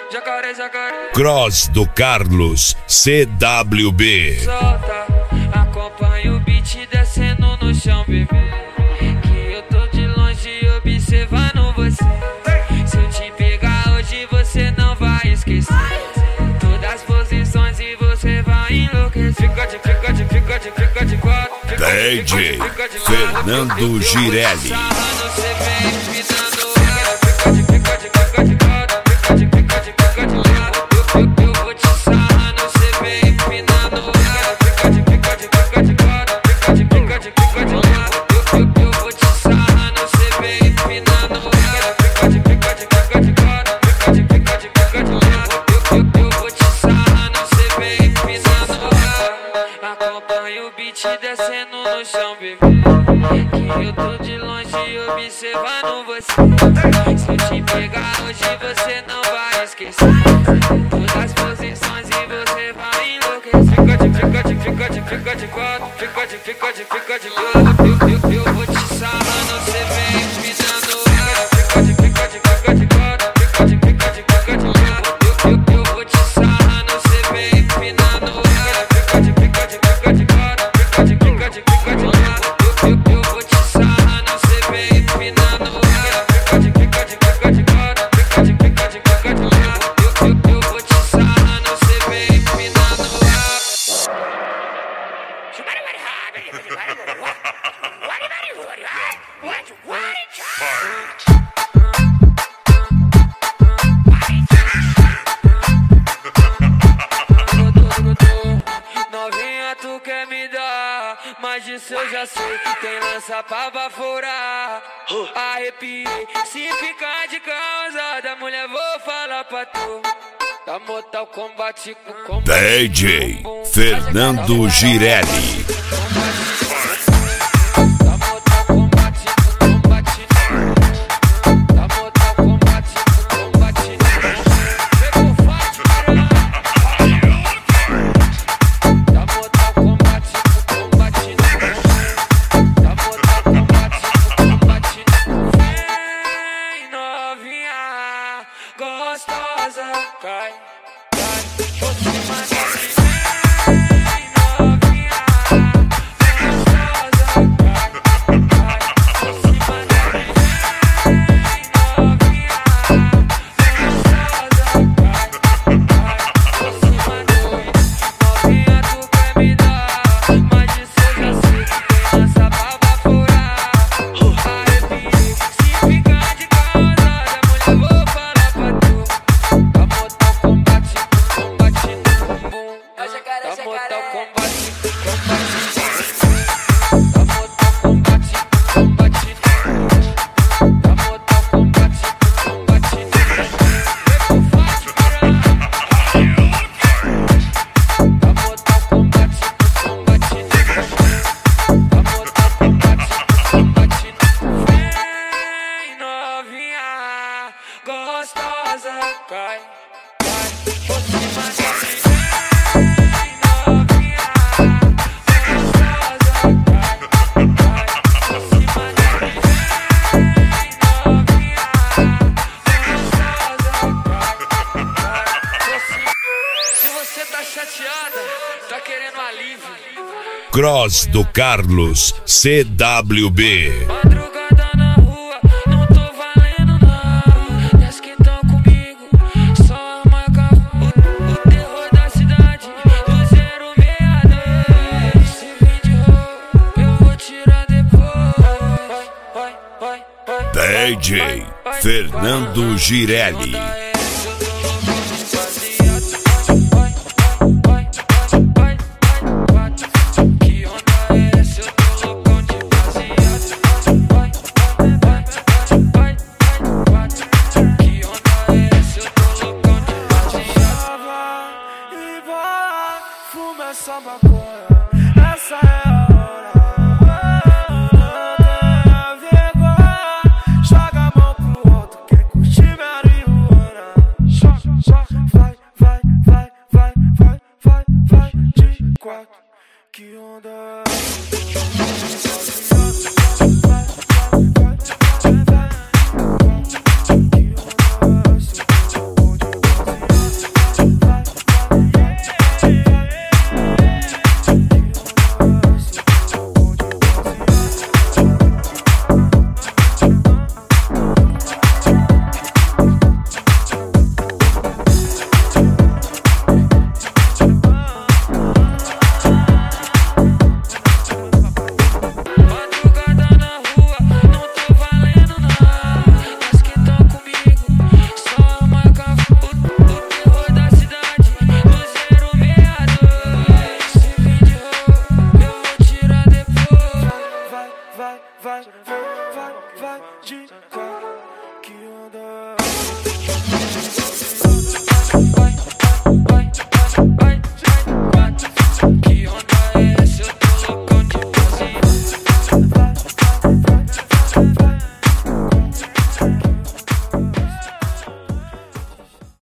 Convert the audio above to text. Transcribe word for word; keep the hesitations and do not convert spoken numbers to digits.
Jacaré, jacaré. Cross do Carlos C W B. Solta, acompanha o beat descendo no chão, bebê. Que eu tô de longe observando você. Se eu te pegar hoje você não vai esquecer todas as posições e você vai enlouquecer. Fica de, fica de, fica de, fica de quatro. D J Fernando Girelli. Acompanha o beat descendo no chão, bebê. Que eu tô de longe observando você. Se eu te pegar hoje você não vai esquecer todas as posições e você vai enlouquecer. Fica de, fica de, fica de, fica de quatro. Fica de, fica de, fica de quatro. Eu, eu, eu vou te sarrando, você vem empinando. Fica de, fica de, fica de quatro. Fica de, fica de, fica de quatro. Eu, eu, eu vou te sarrando, você vem empinando. Fica de, fica de, fica de quatro. Fica de, fica de, fica de quatro. Eu, eu, eu vou te sarrando, você vem empinando. Fica de, fica de, fica de quatro. Fica de, fica de, fica de quatro. Eu, eu, eu vou te sarrando, você vem empinando. Novinha, tu quer me dar, mas disso eu já sei que tem lança pra baforar. Arrepiei, se ficar de causada, mulher, vou falar pra tu. Da Mortal Kombat com combate. D J Fernando Girelli. Gostosa, cai, cai, por cima de mim. Novinha, gostosa, cai, cai, por cima de mim. Novinha, gostosa, cai, cai, por cima de mim. Novinha, tu quer me dar, mas disso eu já sei que tem lança pra baforar. Arrepiei, se ficar de causada, mulher, vou falar pra tu. Da Mortal Kombat, combate no bumbum. Da Mortal Kombat, combate no bumbum. Da Mortal Kombat, combate no bumbum. Da Mortal Kombat, combate no bumbum. Vem pro forte, piranha. Da Mortal Kombat, combate no bumbum. Da Mortal Kombat, combate no bumbum. Vem, novinha, gostosa, cai, cai, por cima de mim. Novinha, gostosa, cai, cai, por cima de mim. Novinha, gostosa, cai, cai, por cima. Se você tá chateada, tá querendo alívio. Cross do Carlos C W B. Madrugada na rua, não tô valendo nada. Das que tão comigo, só marca o, o terror da cidade. Do zero seis dois. Se vem de roupa, eu vou tirar depois. Vai, vai, vai, vai. D J Fernando Girelli.